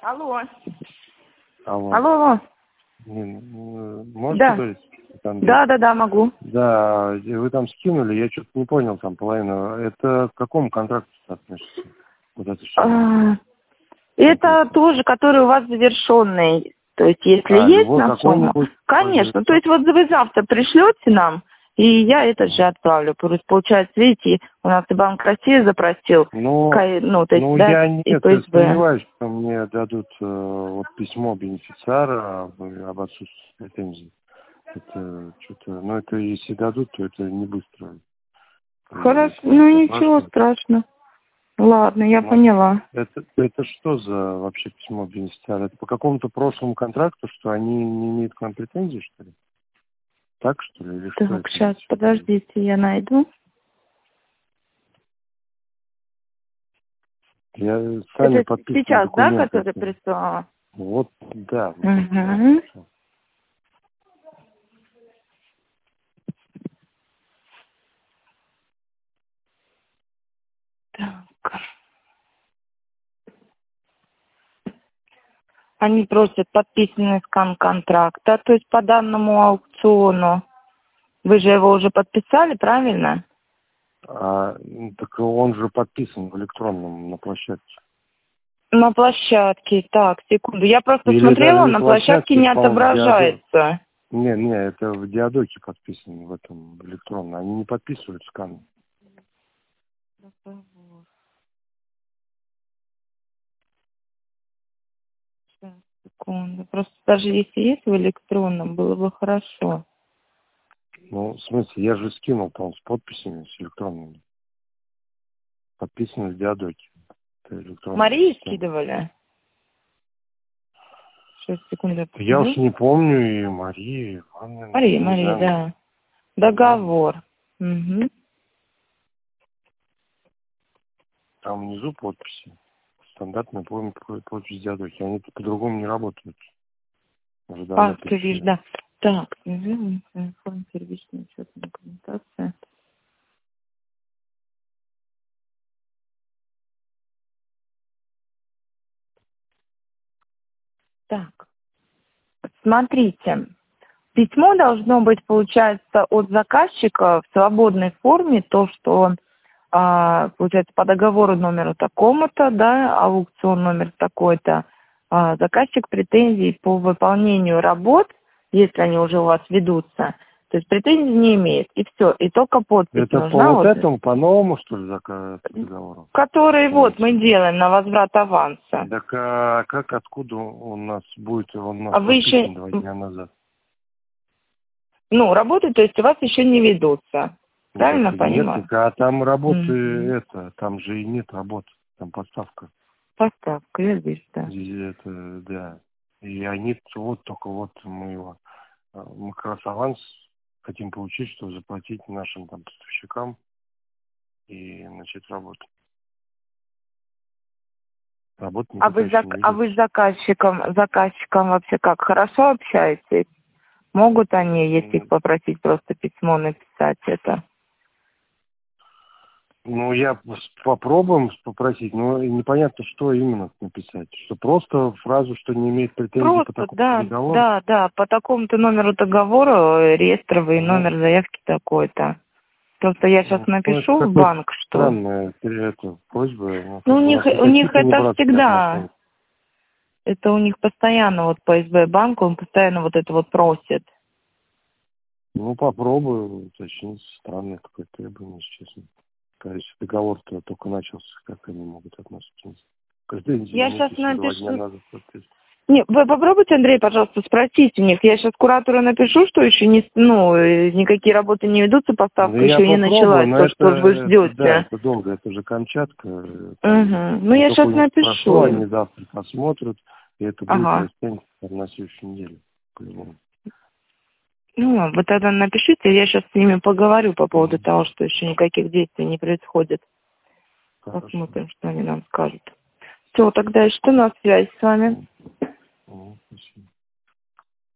Алло. Алло. Алло. Можете Да. говорить? Да, могу. Да, вы там скинули, я что-то не понял там половину. Это к какому контракту относится? Вот это все. Это тоже, который у вас завершенный. То есть, если есть любой на сумму, какой-нибудь. конечно. То есть, вот вы завтра пришлете нам, и я этот же отправлю. Получается, видите, у нас и Банк России запросил. То есть, да, я и нет, я ФСБ. сомневаюсь, что мне дадут вот письмо бенефициара об отсутствии претензий. Это что-то, это если дадут, то это не быстро. Хорошо, ничего страшного. Ладно, я поняла. Это что за вообще письмо бенефициара? Это по какому-то прошлому контракту, что они не имеют к нам претензий, что ли? Так, что ли? Или что? Так, сейчас, подождите, я найду. Я сами Это подписываю сейчас, документы. да, который прислала? Вот, да. Угу. Так. Они просят подписанный скан контракта, то есть по данному аукциону. Вы же его уже подписали, правильно? Так он же подписан в электронном на площадке. На площадке. Так, секунду. Я просто Или смотрела, даже не на площадке не отображается. Не, это в диадоке подписано, в этом электронном. Они не подписывают скан. Сейчас, секунду. Просто даже если есть в электронном, было бы хорошо. В смысле, я же скинул там с подписями, с электронными. Подписано в диадоке. Марии скидывали? Сейчас, секунду. Я уж не помню, и Мария. Мария, да. Договор. Угу. Там внизу подписи. Стандартная подпись диадоки. Они по-другому не работают. Ты видишь, да. Так, форма первичная учетная документация. Так, смотрите. Письмо должно быть, получается, от заказчика в свободной форме, то, что он, получается, по договору номеру такому-то, да, аукцион номер такой-то, заказчик претензий по выполнению работ, если они уже у вас ведутся, то есть претензий не имеет, и все, и только подпись это нужна. по этому, по новому, что ли, договору? Который мы делаем на возврат аванса. Так как, откуда у нас будет, он у нас вы еще 2 дня назад? Работы, то есть у вас еще не ведутся. Правильно понимаю? Нет, там работы, там же и нет работы, там поставка. Поставка, я вижу, да. Да. И они мы как раз аванс хотим получить, чтобы заплатить нашим там поставщикам и начать работу. Вы с заказчиком вообще как, хорошо общаетесь? Могут они, если их попросить, просто письмо написать это? Я попробуем попросить, но непонятно, что именно написать. Что просто фразу, что не имеет претензий по такому договору? Да, по такому-то номеру договора, реестровый номер заявки такой-то. Просто я сейчас напишу в банк, что... Странная просьба. У них это всегда... Это у них постоянно, вот по СБ банку, он постоянно вот это вот просит. Попробую уточнить. Странное какое-то требование, если честно. Если договор-то только начался, как они могут относиться? Каждый день, я сейчас напишу. 2 дня назад. Не, вы попробуйте, Андрей, пожалуйста, спросить у них. Я сейчас куратору напишу, что еще никакие работы не ведутся, поставка еще не началась, то, что вы ждете. Да, это долго, это же Камчатка. Я сейчас напишу. Они завтра посмотрят, и это будет растянуться на следующей неделе, по-любому. Вы тогда напишите, я сейчас с ними поговорю по поводу того, что еще никаких действий не происходит. Хорошо. Посмотрим, что они нам скажут. Все, тогда я что на связи с вами. Спасибо.